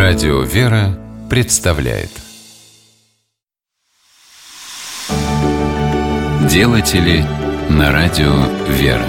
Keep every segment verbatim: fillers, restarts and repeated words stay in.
Радио «Вера» представляет Делатели на радио «Вера».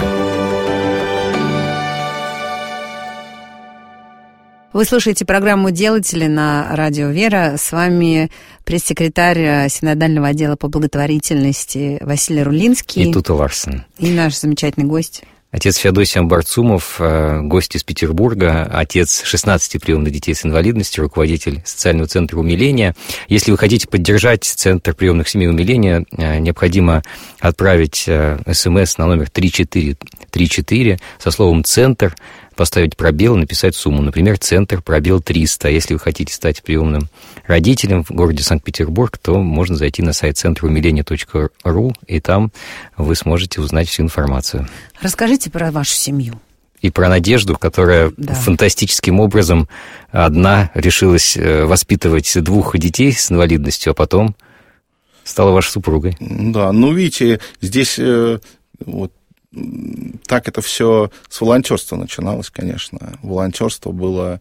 Вы слушаете программу «Делатели» на радио «Вера». С вами пресс-секретарь Синодального отдела по благотворительности Василий Рулинский. И Тута Ларсен. И наш замечательный гость. Отец Феодосий Амбарцумов, гость из Петербурга, отец шестнадцати приемных детей с инвалидностью, руководитель социального центра «Умиление». Если вы хотите поддержать Центр приемных семей «Умиление», необходимо отправить смс на номер три четыре три четыре со словом «Центр», поставить пробел и написать сумму. Например, «Центр», пробел триста. Если вы хотите стать приемным родителем в городе Санкт-Петербург, то можно зайти на сайт центр умиление точка ру, и там вы сможете узнать всю информацию. Расскажите про вашу семью. И про Надежду, которая да. фантастическим образом одна решилась воспитывать двух детей с инвалидностью, а потом стала вашей супругой. Да, ну, видите, здесь вот так это все с волонтерства начиналось, конечно. Волонтерство было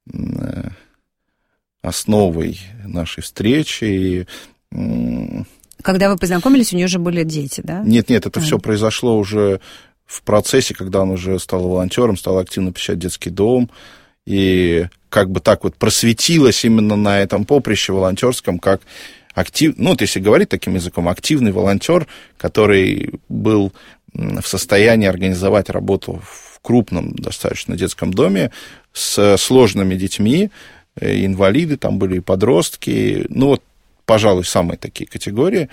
основой нашей встречи. И... Когда вы познакомились, у нее же были дети, да? Нет, нет, это а. все произошло уже в процессе, когда он уже стал волонтером, стал активно посещать детский дом, и как бы так вот просветилось именно на этом поприще волонтерском, как актив, ну, вот если говорить таким языком, активный волонтер, который был в состоянии организовать работу в крупном достаточно детском доме с сложными детьми, инвалиды, там были и подростки, ну, вот, пожалуй, самые такие категории.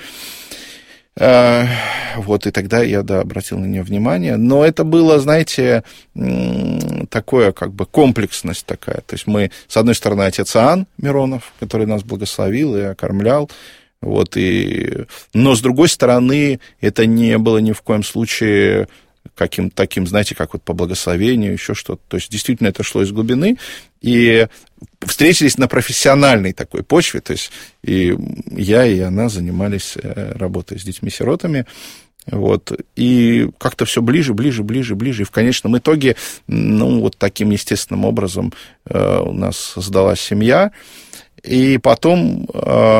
Вот, и тогда я, да, обратил на нее внимание. Но это было, знаете, такое, как бы, комплексность такая. То есть мы, с одной стороны, отец Иоанн Миронов, который нас благословил и окормлял, вот, и... но, с другой стороны, это не было ни в коем случае каким-то таким, знаете, как вот по благословению, еще что-то. То есть, действительно, это шло из глубины, и встретились на профессиональной такой почве, то есть и я, и она занимались работой с детьми-сиротами, вот, и как-то все ближе, ближе, ближе, ближе, и в конечном итоге, ну, вот таким естественным образом у нас создалась семья, и потом...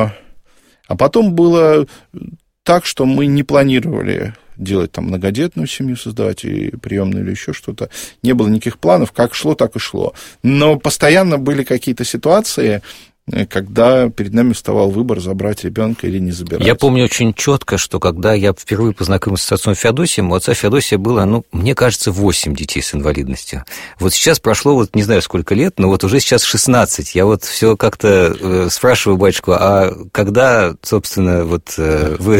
А потом было так, что мы не планировали делать там многодетную семью, создавать и приемную или еще что-то. Не было никаких планов, как шло, так и шло. Но постоянно были какие-то ситуации, когда перед нами вставал выбор, забрать ребенка или не забирать. Я помню очень четко, что когда я впервые познакомился с отцом Феодосием, у отца Феодосия было, ну, мне кажется, восемь детей с инвалидностью. Вот сейчас прошло, вот не знаю сколько лет, но вот уже сейчас шестнадцать. Я вот все как-то э, спрашиваю батюшку, а когда, собственно, вот э, вы...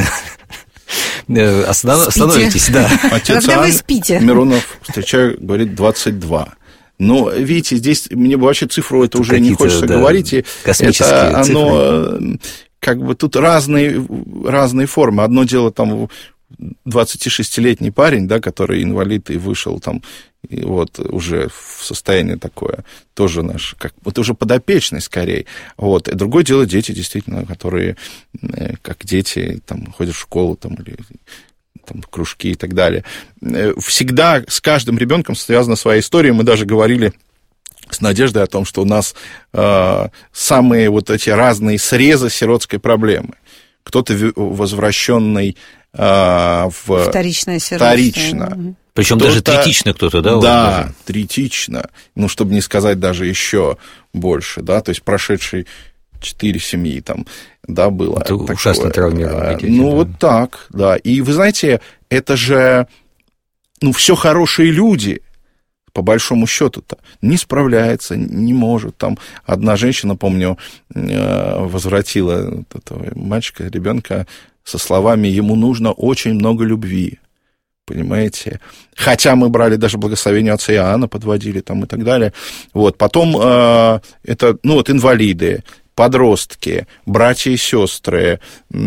Останов... Остановитесь, да. Отец Когда вы спите. Миронов, встречаю, говорит, двадцать два. Но, видите, здесь мне бы вообще цифру это уже не хочется да, говорить. И космические это оно, цифры. Как бы тут разные, разные формы. Одно дело там двадцатишестилетний парень, да, который инвалид и вышел там, и вот уже в состоянии такое, тоже наш, как, вот уже подопечный скорее. Вот. И другое дело дети, действительно, которые, как дети, там, ходят в школу там, или... там, кружки и так далее. Всегда с каждым ребенком связана своя история. Мы даже говорили с Надеждой о том, что у нас э, самые вот эти разные срезы сиротской проблемы. Кто-то возвращенный э, в... Вторичное сиротство. Вторично. Причем даже третично кто-то, да? Да, даже? третично. Ну, чтобы не сказать даже еще больше, да, то есть прошедший четыре семьи там, да, было. Это такое. Ужасно травмировано. Ну, да. вот так, да. И вы знаете, это же, ну, все хорошие люди, по большому счету-то, не справляется, не может. Там одна женщина, помню, возвратила этого мальчика, ребенка со словами: ему нужно очень много любви. Понимаете? Хотя мы брали даже благословение отца Иоанна, подводили там и так далее. Вот. Потом э, это, ну, вот инвалиды, подростки, братья и сестры,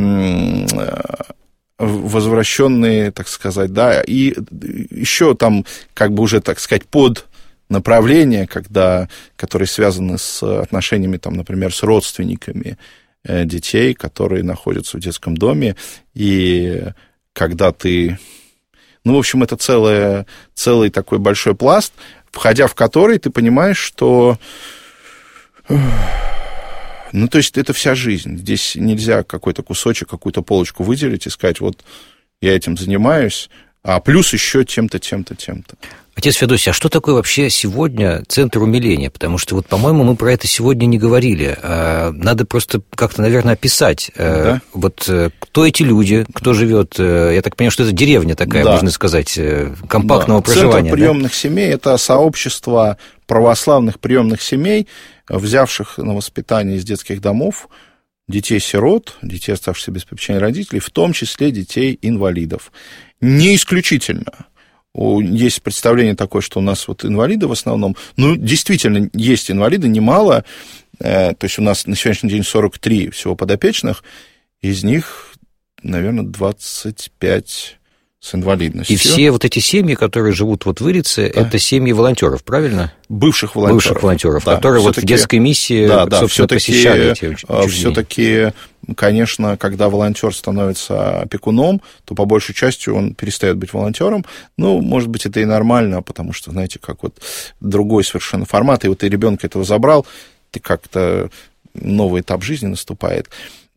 возвращенные, так сказать, да, и еще там, как бы уже, так сказать, под направления, когда, которые связаны с отношениями, там, например, с родственниками детей, которые находятся в детском доме, и когда ты... Ну, в общем, это целое, целый такой большой пласт, входя в который ты понимаешь, что Ну, то есть это вся жизнь. Здесь нельзя какой-то кусочек, какую-то полочку выделить и сказать, вот я этим занимаюсь, а плюс еще тем-то, тем-то, тем-то. Отец Феодосий, а что такое вообще сегодня центр умиления? Потому что, вот, по-моему, мы про это сегодня не говорили. Надо просто как-то, наверное, описать. Да? Вот кто эти люди, кто живет. Я так понимаю, что это деревня такая, да. можно сказать, компактного да. проживания. Центр приемных да? семей – это сообщество православных приемных семей, взявших на воспитание из детских домов детей-сирот, детей, оставшихся без попечения родителей, в том числе детей-инвалидов. Не исключительно. Есть представление такое, что у нас вот инвалиды в основном, ну, действительно, есть инвалиды, немало, то есть у нас на сегодняшний день сорок три всего подопечных, из них, наверное, двадцать пять с инвалидностью. И все вот эти семьи, которые живут вот в Ирице, да. это семьи волонтеров, правильно? Бывших волонтеров. Бывших волонтеров, да. которые вот в детской миссии, да, да, собственно, посещали эти учреждения. Все-таки, конечно, когда волонтер становится опекуном, то по большей части он перестает быть волонтером. Ну, может быть, это и нормально, потому что, знаете, как вот другой совершенно формат, и вот ты ребенка этого забрал, ты как-то новый этап жизни наступает.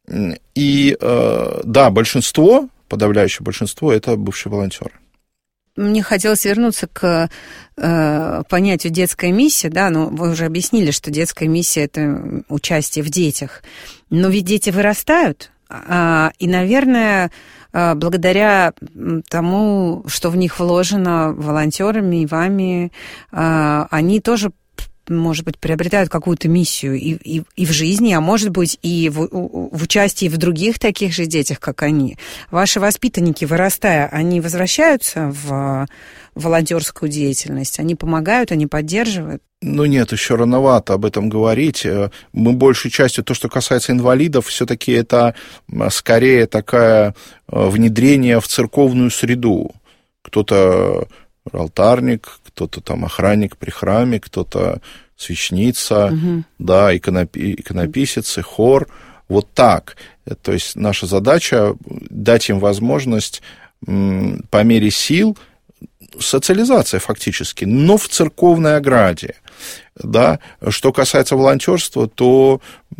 И да, большинство, подавляющее большинство, это бывшие волонтеры. Мне хотелось вернуться к э, понятию детская миссия, да, но вы уже объяснили, что детская миссия – это участие в детях. Но ведь дети вырастают, э, и, наверное, э, благодаря тому, что в них вложено волонтерами и вами, э, они тоже, может быть, приобретают какую-то миссию и, и, и в жизни, а может быть, и в, в участии в других таких же детях, как они. Ваши воспитанники, вырастая, они возвращаются в волонтерскую деятельность? Они помогают, они поддерживают? Ну нет, еще рановато об этом говорить. Мы большей частью, то, что касается инвалидов, все-таки это скорее такое внедрение в церковную среду. Кто-то алтарник, кто-то там охранник при храме, кто-то священница, угу. да, иконопи- иконописец, хор. Вот так. То есть наша задача дать им возможность м, по мере сил, социализация фактически, но в церковной ограде. Да. Что касается волонтерства, то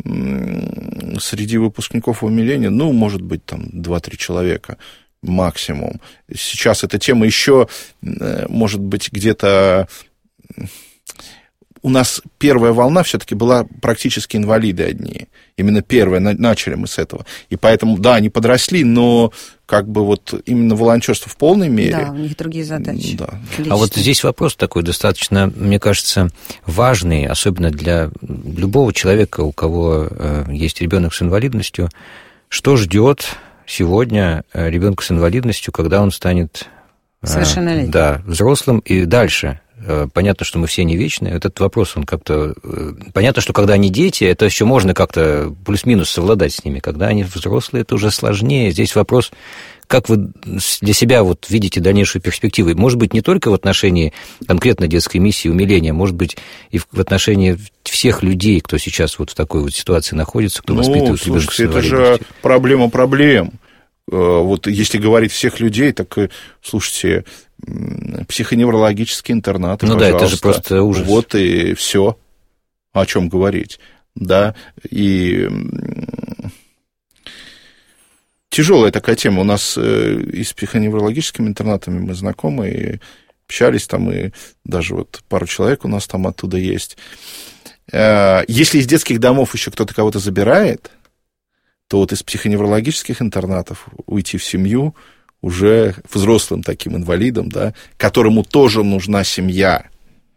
м, среди выпускников умиления, ну, может быть, там два-три человека максимум. Сейчас эта тема еще, может быть, где-то... У нас первая волна все-таки была практически инвалиды одни. Именно первая, начали мы с этого. И поэтому, да, они подросли, но как бы вот именно волонтерство в полной мере... Да, у них другие задачи. Да. А вот здесь вопрос такой достаточно, мне кажется, важный, особенно для любого человека, у кого есть ребенок с инвалидностью. Что ждет сегодня ребенка с инвалидностью, когда он станет совершеннолетним, да, взрослым и дальше? Понятно, что мы все не вечны. Этот вопрос, он как-то... Понятно, что когда они дети, это еще можно как-то плюс-минус совладать с ними. Когда они взрослые, это уже сложнее. Здесь вопрос, как вы для себя вот видите дальнейшую перспективу? Может быть, не только в отношении конкретно детской миссии умиления, может быть, и в отношении всех людей, кто сейчас вот в такой вот ситуации находится, кто ну, воспитывает ребенка с инвалидностью. Это же проблема проблем. Вот если говорить всех людей, так, слушайте, психоневрологические интернаты, ну пожалуйста. Да, это же просто ужас. Вот и все, о чем говорить. Да, и тяжелая такая тема. У нас и с психоневрологическими интернатами мы знакомы, и общались там, и даже вот пару человек у нас там оттуда есть. Если из детских домов еще кто-то кого-то забирает, то вот из психоневрологических интернатов уйти в семью уже взрослым таким инвалидом, да, которому тоже нужна семья.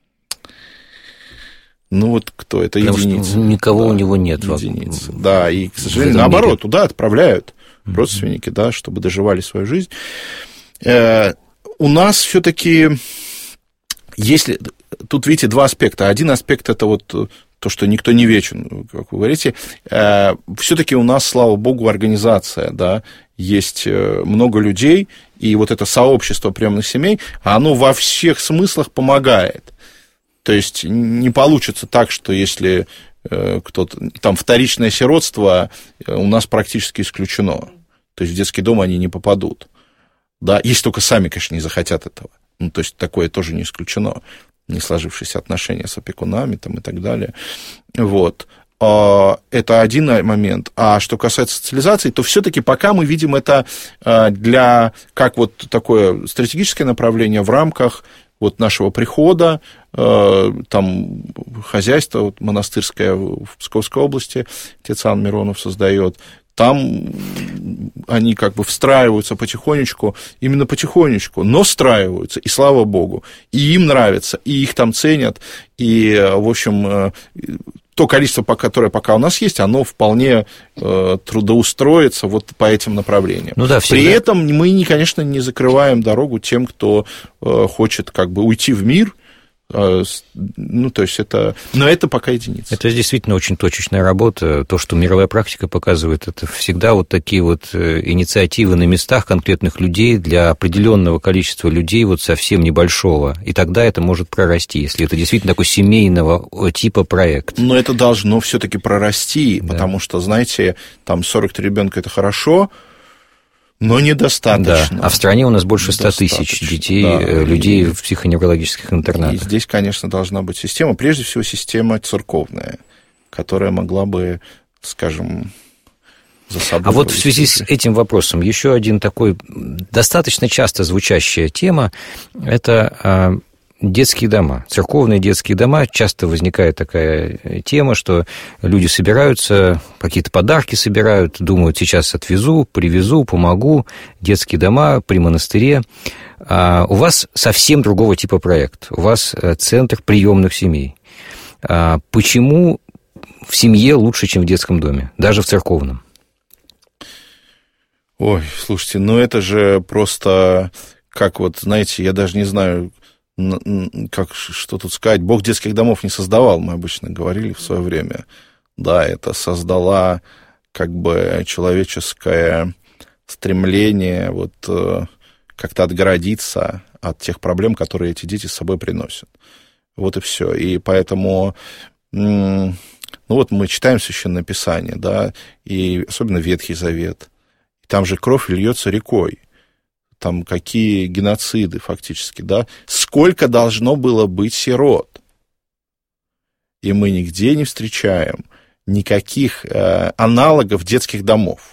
Ну вот кто? Это Потому единицы. Что никого да, у него нет. Единицы. В... Да, и, к сожалению, наоборот, мире. Туда отправляют mm-hmm. родственники, да, чтобы доживали свою жизнь. Э, у нас все-таки, если... Тут, видите, два аспекта. Один аспект – это вот то, что никто не вечен, как вы говорите. Э, все-таки у нас, слава богу, организация, да, есть много людей, и вот это сообщество приемных семей, оно во всех смыслах помогает. То есть не получится так, что если кто-то... Там вторичное сиротство у нас практически исключено. То есть в детский дом они не попадут. Да, если только сами, конечно, не захотят этого. Ну, то есть такое тоже не исключено. не сложившиеся отношения с опекунами там, и так далее. Вот. Это один момент. А что касается социализации, то все-таки пока мы видим это для, как вот такое стратегическое направление в рамках вот нашего прихода, там хозяйство вот, монастырское в Псковской области, отец Иоанн Миронов создает, там они как бы встраиваются потихонечку, именно потихонечку, но встраиваются, и слава богу, и им нравится, и их там ценят, и, в общем, то количество, которое пока у нас есть, оно вполне э, трудоустроится вот по этим направлениям. Ну да, при этом мы, конечно, не закрываем дорогу тем, кто э, хочет как бы уйти в мир. Ну, то есть это... Но это пока единица. Это действительно очень точечная работа. То, что мировая практика показывает, это всегда вот такие вот инициативы на местах конкретных людей для определенного количества людей, вот совсем небольшого. И тогда это может прорасти, если это действительно такой семейного типа проект. Но это должно все-таки прорасти, да. Потому что, знаете, там сорок три ребенка это хорошо, но недостаточно. Да. А в стране у нас больше ста тысяч детей, да. людей в психоневрологических интернатах. И здесь, конечно, должна быть система, прежде всего, система церковная, которая могла бы, скажем, за собой... А вот в связи с этим вопросом еще один такой достаточно часто звучащая тема – это... детские дома, церковные детские дома, часто возникает такая тема, что люди собираются, какие-то подарки собирают, думают, сейчас отвезу, привезу, помогу, детские дома при монастыре. А у вас совсем другого типа проект, у вас центр приемных семей. А почему в семье лучше, чем в детском доме, даже в церковном? Ой, слушайте, ну это же просто, как вот, знаете, я даже не знаю... как, что тут сказать, Бог детских домов не создавал, мы обычно говорили в свое время. Да, это создала как бы человеческое стремление вот как-то отгородиться от тех проблем, которые эти дети с собой приносят. Вот и все. И поэтому, ну вот мы читаем Священное Писание, да, и особенно Ветхий Завет. Там же кровь льется рекой. Там какие геноциды фактически, да, сколько должно было быть сирот. И мы нигде не встречаем никаких э, аналогов детских домов.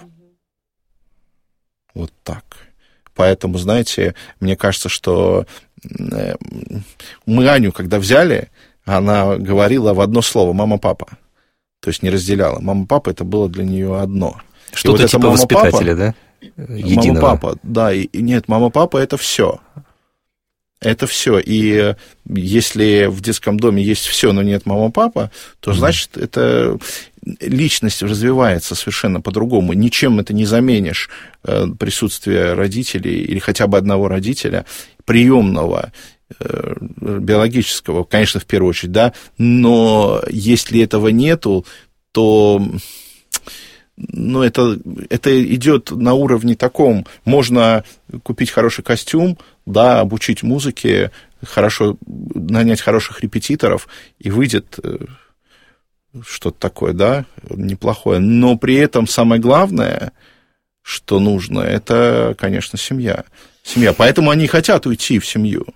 Вот так. Поэтому, знаете, мне кажется, что э, мы Аню, когда взяли, она говорила в одно слово «мама-папа». То есть не разделяла. Мама-папа — это было для нее одно. Что-то вот типа воспитателя, да? Единого. Мама-папа, да, и, нет, мама-папа — это все. Это все. И если в детском доме есть все, но нет мама-папа, то, mm-hmm. значит, это личность развивается совершенно по-другому. Ничем это не заменишь присутствие родителей или хотя бы одного родителя, приемного, биологического, конечно, в первую очередь, да, но если этого нету, то... Ну, это, это идет на уровне таком. Можно купить хороший костюм, да, обучить музыке, хорошо, нанять хороших репетиторов, и выйдет что-то такое, да, неплохое. Но при этом самое главное, что нужно, это, конечно, семья. Семья. Поэтому они хотят уйти в семью.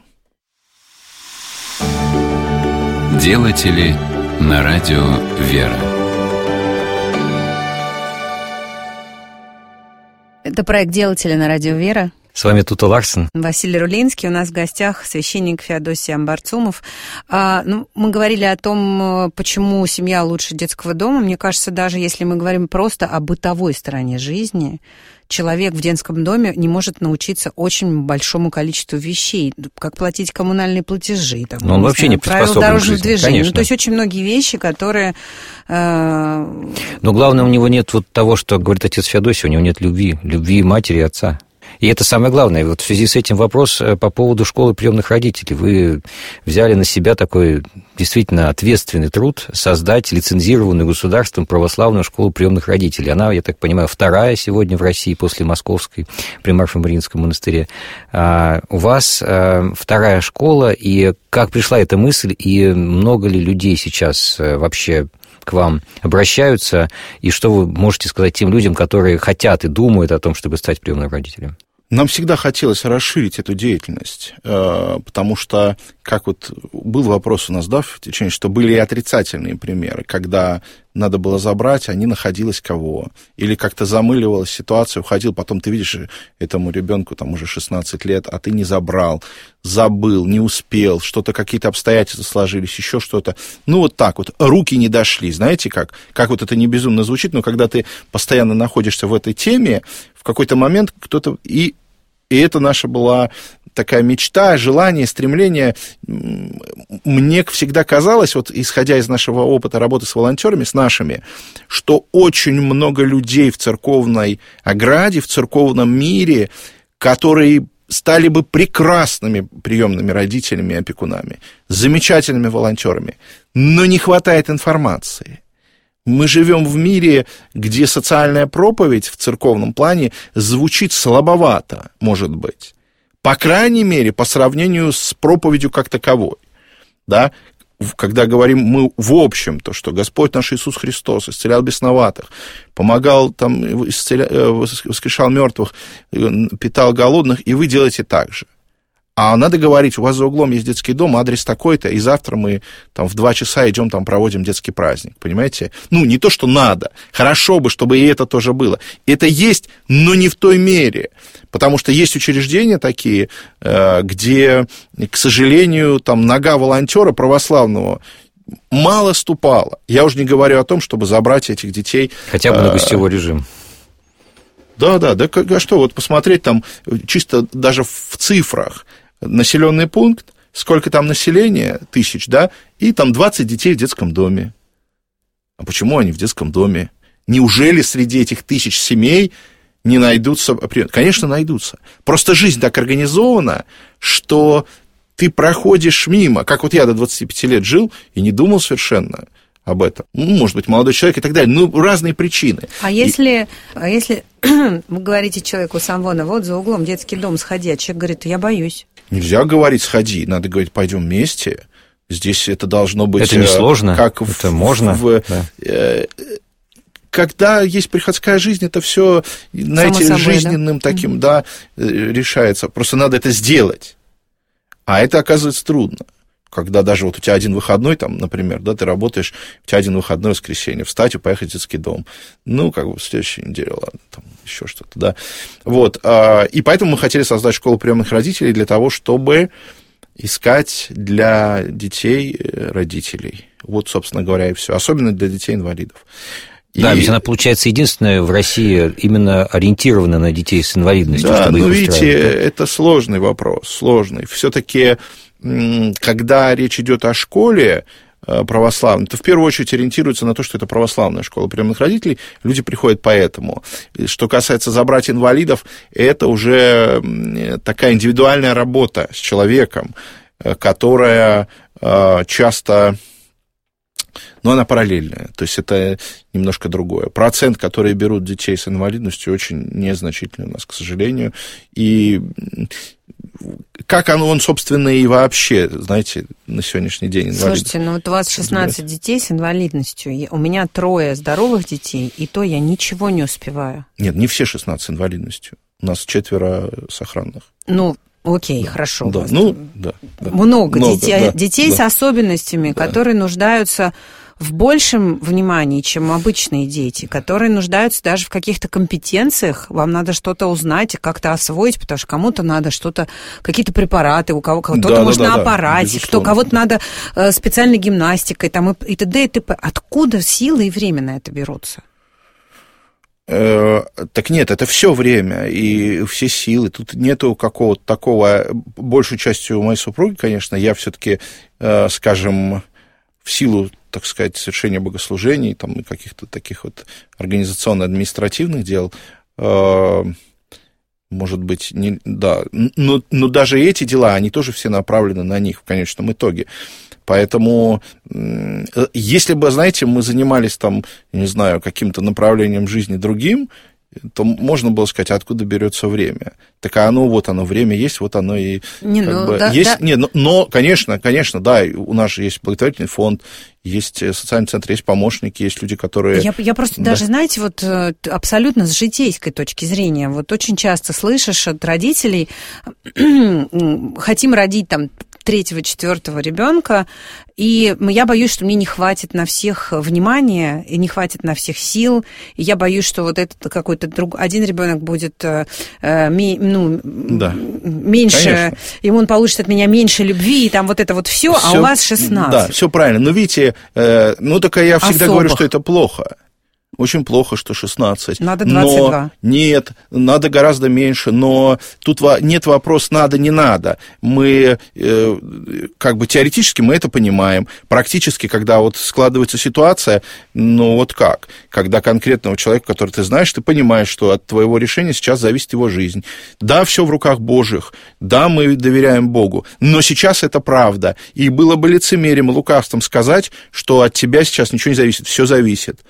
Делатели на радио «Вера». Это проект «Делатели» на радио «Вера». С вами Тута Ларсен. Василий Рулинский. У нас в гостях священник Феодосий Амбарцумов. А, ну, мы говорили о том, почему семья лучше детского дома. Мне кажется, даже если мы говорим просто о бытовой стороне жизни, человек в детском доме не может научиться очень большому количеству вещей, как платить коммунальные платежи, там, но он вообще знаю, не приспособлен правила дорожного движения. Конечно. Ну, то есть очень многие вещи, которые... Э... Но главное, у него нет вот того, что говорит отец Феодосий, у него нет любви, любви матери и отца. И это самое главное. Вот в связи с этим вопрос по поводу школы приемных родителей. Вы взяли на себя такой действительно ответственный труд создать лицензированную государством православную школу приемных родителей. Она, я так понимаю, вторая сегодня в России после Московской при Марфо-Мариинском монастыре. А у вас вторая школа, и как пришла эта мысль, и много ли людей сейчас вообще к вам обращаются, и что вы можете сказать тем людям, которые хотят и думают о том, чтобы стать приемным родителем? Нам всегда хотелось расширить эту деятельность, потому что, как вот был вопрос у нас, да, в течение, что были и отрицательные примеры, когда надо было забрать, а не находилось кого, или как-то замыливалась ситуация, уходил, потом ты видишь, этому ребенку там уже шестнадцать лет, а ты не забрал, забыл, не успел, что-то, какие-то обстоятельства сложились, еще что-то. Ну, вот так вот, руки не дошли, знаете как? Как вот это не безумно звучит, но когда ты постоянно находишься в этой теме, в какой-то момент кто-то... И, и это наша была такая мечта, желание, стремление. Мне всегда казалось, вот исходя из нашего опыта работы с волонтерами, с нашими, что очень много людей в церковной ограде, в церковном мире, которые стали бы прекрасными приемными родителями и опекунами, замечательными волонтерами, но не хватает информации. Мы живем в мире, где социальная проповедь в церковном плане звучит слабовато, может быть. По крайней мере, по сравнению с проповедью как таковой. Да? Когда говорим мы в общем, то, что Господь наш Иисус Христос исцелял бесноватых, помогал, там, исцеля... воскрешал мертвых, питал голодных, и вы делаете так же. А надо говорить, у вас за углом есть детский дом, адрес такой-то, и завтра мы там в два часа идем, там проводим детский праздник, понимаете? Ну, не то, что надо, хорошо бы, чтобы и это тоже было. Это есть, но не в той мере, потому что есть учреждения такие, где, к сожалению, там нога волонтера православного мало ступала. Я уже не говорю о том, чтобы забрать этих детей. Хотя бы на гостевой режим. Да, да, да, а что, вот посмотреть там чисто даже в цифрах, населенный пункт, сколько там населения, тысяч, да, и там двадцать детей в детском доме. А почему они в детском доме? Неужели среди этих тысяч семей не найдутся... Конечно, найдутся. Просто жизнь так организована, что ты проходишь мимо. Как вот я до двадцати пяти лет жил и не думал совершенно об этом. Ну, может быть, молодой человек и так далее. Ну, разные причины. А если, и... а если вы говорите человеку сам вон, вот за углом детский дом, сходи, а человек говорит, я боюсь. Нельзя говорить, сходи, надо говорить, пойдем вместе. Здесь это должно быть... Это несложно, как это в, можно. В, да. э, когда есть приходская жизнь, это все, знаете, собой, жизненным да? таким, mm-hmm. да, решается. Просто надо это сделать. А это, оказывается, трудно. Когда даже вот у тебя один выходной, там, например, да, ты работаешь, у тебя один выходной воскресенье, встать и поехать в детский дом. Ну, как бы в следующей неделе, ладно, там еще что-то, да. Вот, и поэтому мы хотели создать школу приемных родителей для того, чтобы искать для детей родителей. Вот, собственно говоря, и все. Особенно для детей-инвалидов. Да, и... ведь она, получается, единственная в России именно ориентирована на детей с инвалидностью. Да, ну, видите, это сложный вопрос, сложный. Все-таки... Когда речь идет о школе православной, то в первую очередь ориентируется на то, что это православная школа приемных родителей, люди приходят поэтому. Что касается забрать инвалидов, это уже такая индивидуальная работа с человеком, которая часто... Но она параллельная, то есть это немножко другое. Процент, который берут детей с инвалидностью, очень незначительный у нас, к сожалению. И как оно, он, собственно, и вообще, знаете, на сегодняшний день инвалид. Слушайте, ну вот у вас шестнадцать детей с инвалидностью, у меня трое здоровых детей, и то я ничего не успеваю. Нет, не все шестнадцать с инвалидностью, у нас четверо сохранных. Ну, окей, да, хорошо. Да, ну, да, да. Много, Много детей, да, детей да. с особенностями, да. которые нуждаются в большем внимании, чем обычные дети, которые нуждаются даже в каких-то компетенциях. Вам надо что-то узнать и как-то освоить, потому что кому-то надо что-то, какие-то препараты, у кого кто-то да, может да, на да, аппарате, кто кого-то надо э, специальной гимнастикой, там, и, и т.д. и т.п. Откуда силы и время на это берутся? Так нет, это все время и все силы. Тут нету какого-то такого... Большей частью моей супруги, конечно, я все-таки, скажем, в силу, так сказать, совершения богослужений, там, и каких-то таких вот организационно-административных дел, может быть, не, да, но, но даже эти дела, они тоже все направлены на них в конечном итоге. Поэтому, если бы, знаете, мы занимались там, не знаю, каким-то направлением жизни другим, то можно было сказать, откуда берется время. Так а оно, вот оно, время есть, вот оно и не, как ну, бы, да, есть. Да. Не, но, но, конечно, конечно, да, у нас же есть благотворительный фонд, есть социальный центр, есть помощники, есть люди, которые... Я, я просто да. даже, знаете, вот абсолютно с житейской точки зрения, вот очень часто слышишь от родителей, хотим родить там третьего, четвертого ребенка, и я боюсь, что мне не хватит на всех внимания, и не хватит на всех сил, и я боюсь, что вот этот какой-то друг, один ребенок будет э, ну, да. меньше, конечно. Ему он получит от меня меньше любви, и там вот это вот все, а у вас шестнадцать. Да, все правильно. Но видите, э, ну так я всегда Особых. говорю, что это плохо. Очень плохо, что шестнадцать. Надо двадцать два. Но нет, надо гораздо меньше, но тут нет вопроса надо, не надо. Мы, э, как бы теоретически мы это понимаем. Практически, когда вот складывается ситуация, ну вот как? Когда конкретного человека, который ты знаешь, ты понимаешь, что от твоего решения сейчас зависит его жизнь. Да, все в руках Божьих, да, мы доверяем Богу, но сейчас это правда. И было бы лицемерием и лукавством сказать, что от тебя сейчас ничего не зависит, все зависит.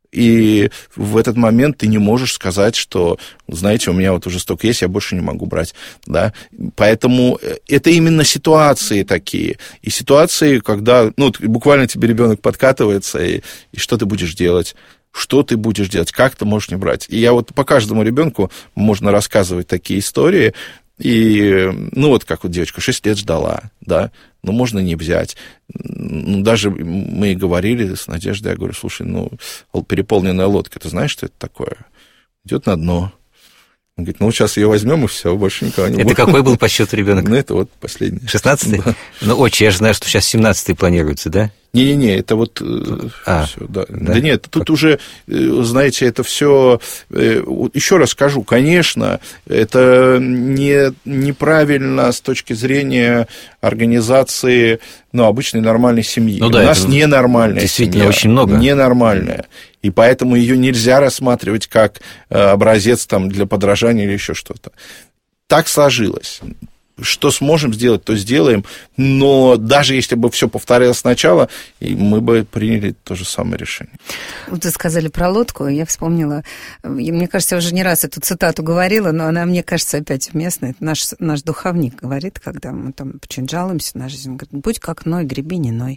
И в этот момент ты не можешь сказать, что, знаете, у меня вот уже столько есть, я больше не могу брать, да. Поэтому это именно ситуации такие. И ситуации, когда, ну, буквально тебе ребенок подкатывается, и, и что ты будешь делать? Что ты будешь делать? Как ты можешь не брать? И я вот по каждому ребенку можно рассказывать такие истории. И, ну, вот как вот девочка шесть лет ждала, да, ну, можно не взять. Ну, даже мы и говорили с Надеждой, я говорю, слушай, ну, переполненная лодка, ты знаешь, что это такое? Идет на дно. Он говорит, ну, сейчас ее возьмем, и все, больше никого не будет. Это какой был по счету ребенок? Ну, это вот последний. шестнадцатый? Да. Ну, очень, я же знаю, что сейчас семнадцатый планируется, да? Не-не-не, это вот... А, всё, да. Да? да нет, тут как... уже, знаете, это все... Еще раз скажу, конечно, это не, неправильно с точки зрения организации, ну, обычной нормальной семьи. Ну, да, у нас ненормальная действительно семья. Очень много. Ненормальная. И поэтому ее нельзя рассматривать как образец там, для подражания или еще что-то. Так сложилось. Что сможем сделать, то сделаем, но даже если бы все повторялось сначала, мы бы приняли то же самое решение. Вот вы сказали про лодку, я вспомнила, и мне кажется, я уже не раз эту цитату говорила, но она, мне кажется, опять уместна. Это наш, наш духовник говорит, когда мы там очень жалуемся на жизнь, он говорит, будь как Ной, греби не Ной.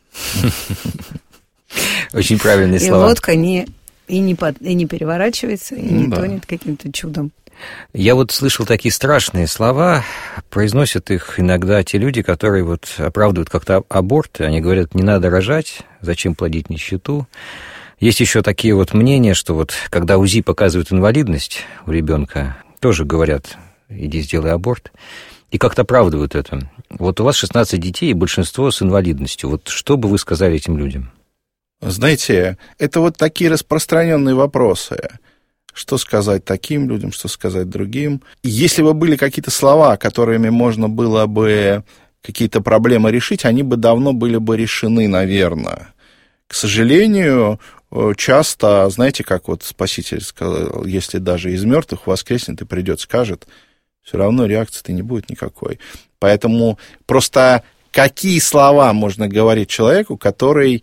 Очень правильные слова. И лодка не, и не, под, и не переворачивается, и не тонет каким-то чудом. Я вот слышал такие страшные слова, произносят их иногда те люди, которые вот оправдывают как-то аборт, они говорят, не надо рожать, зачем плодить нищету. Есть еще такие вот мнения, что вот когда УЗИ показывает инвалидность у ребенка, тоже говорят, иди сделай аборт, и как-то оправдывают это. Вот у вас шестнадцать детей, и большинство с инвалидностью. Вот что бы вы сказали этим людям? Знаете, это вот такие распространенные вопросы. Что сказать таким людям, что сказать другим. Если бы были какие-то слова, которыми можно было бы какие-то проблемы решить, они бы давно были бы решены, наверное. К сожалению, часто, знаете, как вот Спаситель сказал, если даже из мертвых воскреснет и придет, скажет, все равно реакции-то не будет никакой. Поэтому просто какие слова можно говорить человеку, который...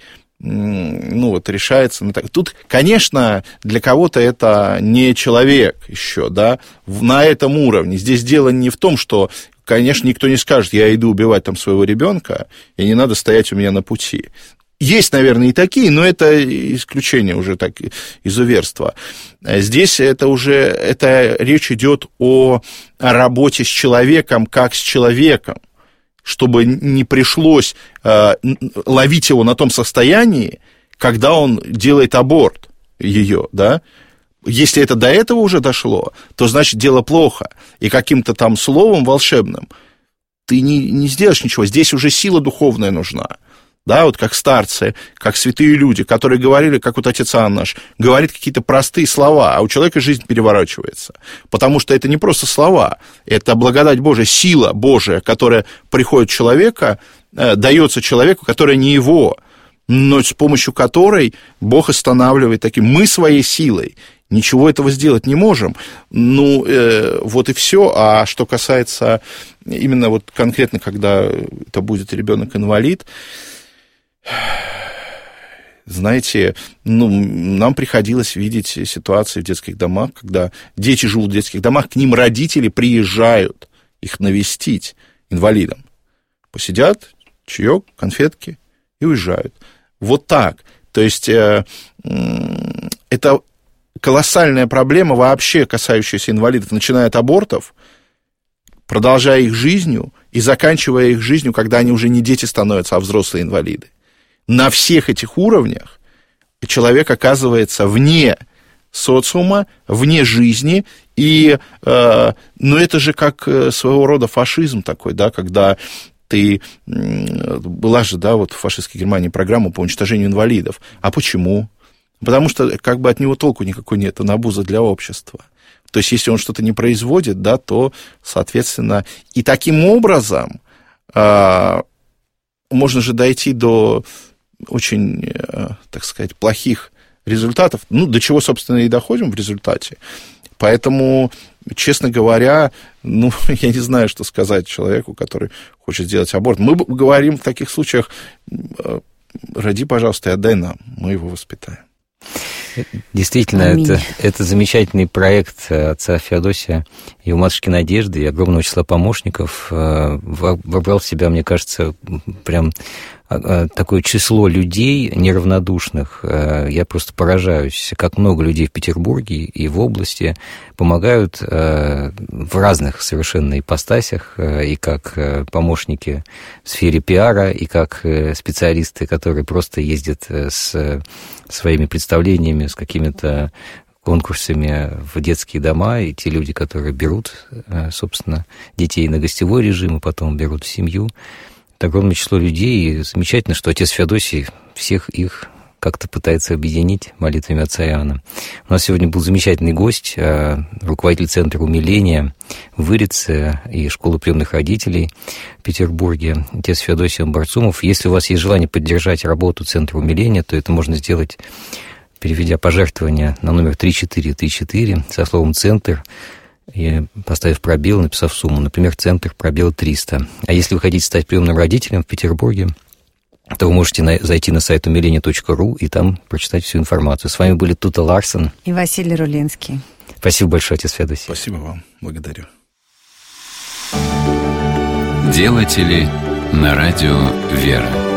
ну, вот решается... Тут, конечно, для кого-то это не человек еще, да, на этом уровне. Здесь дело не в том, что, конечно, никто не скажет, я иду убивать там своего ребенка, и не надо стоять у меня на пути. Есть, наверное, и такие, но это исключение уже так, изуверства. Здесь это уже, это речь идет о работе с человеком как с человеком, чтобы не пришлось э, ловить его на том состоянии, когда он делает аборт ее, да. Если это до этого уже дошло, то значит дело плохо. И каким-то там словом волшебным ты не, не сделаешь ничего. Здесь уже сила духовная нужна. Да, вот как старцы, как святые люди, которые говорили, как вот отец Иоанн наш, говорит какие-то простые слова, а у человека жизнь переворачивается. Потому что это не просто слова, это благодать Божия, сила Божия, которая приходит в человека, э, дается человеку, которая не его, но с помощью которой Бог останавливает таким. Мы своей силой ничего этого сделать не можем. Ну, э, вот и все. А что касается именно вот конкретно, когда это будет ребенок-инвалид, знаете, ну, нам приходилось видеть ситуации в детских домах, когда дети живут в детских домах, к ним родители приезжают их навестить, инвалидам. Посидят, чаек, конфетки и уезжают. Вот так. То есть э, э, это колоссальная проблема вообще, касающаяся инвалидов, начиная от абортов, продолжая их жизнью и заканчивая их жизнью, когда они уже не дети становятся, а взрослые инвалиды. На всех этих уровнях человек оказывается вне социума, вне жизни, и, э, ну, это же как своего рода фашизм такой, да, когда ты, была же, да, вот в фашистской Германии программа по уничтожению инвалидов. А почему? Потому что как бы от него толку никакой нет, он обуза для общества. То есть, если он что-то не производит, да, то, соответственно, и таким образом э, можно же дойти до очень, э, так сказать, плохих результатов, ну, до чего, собственно, и доходим в результате. Поэтому, честно говоря, ну, я не знаю, что сказать человеку, который хочет сделать аборт. Мы говорим в таких случаях: роди, пожалуйста, и отдай нам, мы его воспитаем. Действительно, это, это замечательный проект отца Феодосия и у матушки Надежды, и огромного числа помощников вобрал в себя, мне кажется, прям такое число людей неравнодушных. Я просто поражаюсь, как много людей в Петербурге и в области помогают в разных совершенно ипостасях, и как помощники в сфере пиара, и как специалисты, которые просто ездят с своими представлениями, с какими-то конкурсами в детские дома, и те люди, которые берут, собственно, детей на гостевой режим, и потом берут в семью. Это огромное число людей, и замечательно, что отец Феодосий всех их как-то пытается объединить молитвами отца Иоанна. У нас сегодня был замечательный гость, руководитель Центра умиления в Вырице и школы приемных родителей в Петербурге, отец Феодосий Барцумов. Если у вас есть желание поддержать работу Центра умиления, то это можно сделать, переведя пожертвование на номер три четыре три четыре со словом «Центр», и поставив пробел, написав сумму, например, «Центр», пробел триста. А если вы хотите стать приемным родителем в Петербурге, то вы можете на, зайти на сайт умиление точка ру и там прочитать всю информацию. С вами были Тута Ларсен и Василий Рулинский. Спасибо большое, отец Феодосий. Спасибо вам, благодарю. Делатели на радио «Вера».